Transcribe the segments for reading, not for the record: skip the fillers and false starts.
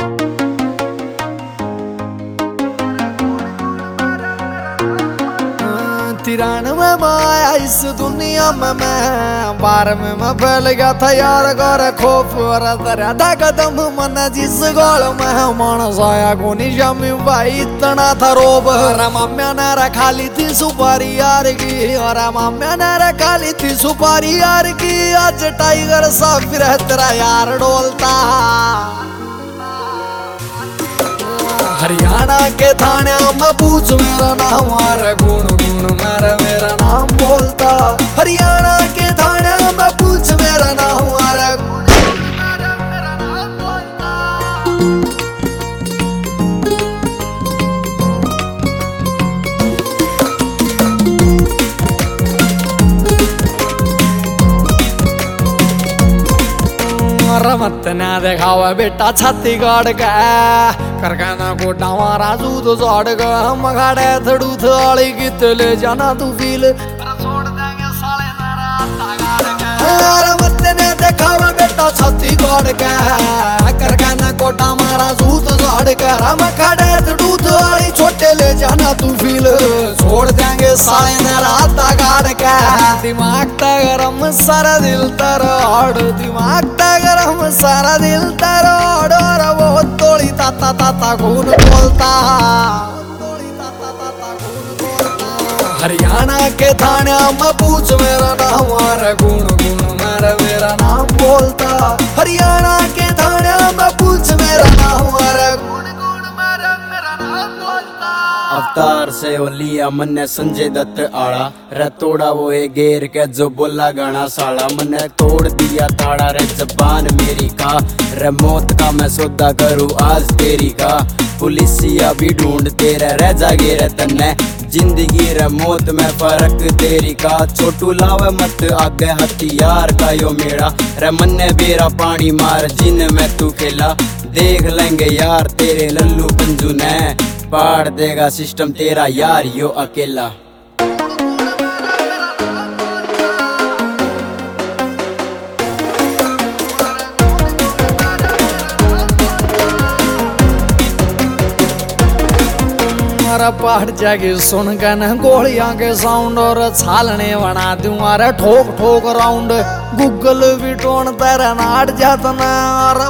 93 में आया इस दुनिया में मैं 12 में फैल गया था यार गौर खौफ और दरिया कदम मन जिस गोल में मानस आया को निशामी भाई इतना था रोब। और माम्या ने रखा ली थी सुपारी यार की, और माम्या ने रखा ली थी सुपारी यार की। आज टाइगर सा फिर तेरा यार डोलता। हरियाणा के थाने में पूछ मेरा नाम और गुण गुण मेरा नाम बोलता। हरियाणा के थाने में पूछ मेरा नाम और गुण मेरा नाम बोलता। मत ना देखावा बेटा छत्तीसगढ़ का करखाना कोटा मारा दूध जोड़ गा मगाड़े थड़ू थाली कितले जाना तू फील छोड़ देंगे साले नारा मत ने देखावा बेटा छत्तीसगढ़ का करखाना कोटा मारा दूध जोड़ गा मगाड़े थड़ू थाली छोटे ले जाना तू फील छोड़ देंगे साले नारा गाड़ का। दिमाग ता गरम सारा दिल तरोड़, दिमाग ता गरम सारा दिल तरोड़। और वो तोड़ी ताता ताता खून बोलता। हरियाणा के थाने में पूछ मेरा नाम और गुण गुण मेरा नाम बोलता। हरियाणा के थाने में पूछ मेरा नाम और गुण गुण मेरा नाम बोलता। अवतार से वो लिया मन्ने संजय दत्त आड़ा रे तोड़ा वो ए गेर के जो बोला गाना साला। मन्ने तोड़ दिया ताड़ा रे जबान मेरी का रे मौत का मैं सौदा करूँ आज तेरी का। पुलिसिया भी ढूंढते रह जागे रे तन्ने जिंदगी रे मौत में फर्क तेरी का। छोटू लावे मत आगे हथियार का यो मेरा रे मन्ने बेरा पानी मार जिन में तू खेला। देख लेंगे यार तेरे लल्लू पंजू ने पाड़ देगा सिस्टम तेरा यार यो अकेला। पहाड़ जाके सुन के न गोलियां के साउंड और छालने बना दूं अरे ठोक ठोक राउंड। गूगल भी टोन तेरा नाट जाता ना और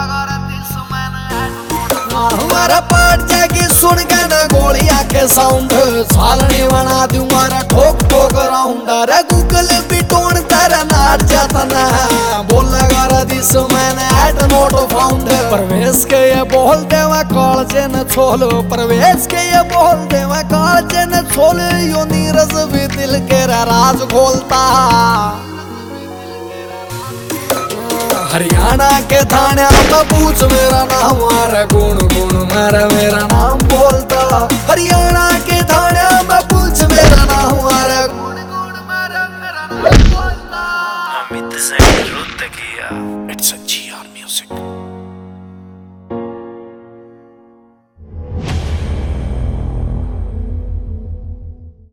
हमारा पाठ जाके सुन के न गोलियां के साउंड छालने बना दूं अरे ठोक ठोक राउंड। अरे गूगल भी टोन तेरा नाट जाता ना बोलेगा रे दिस मैंने एट नोट फाउंड। प्रवेश के ये बोल दे मैं कॉलेज न छोलो, प्रवेश के ये बोल दे मैं कॉलेज न छोलो। यो नीरज भी दिल के राज खोलता। हरियाणा के थाने में पूछ मेरा नाम और गुण गुण मेरा नाम बोलता। हरियाणा के थाने में पूछ मेरा नाम और गुण गुण मेरा नाम बोलता। अमित से रुत किया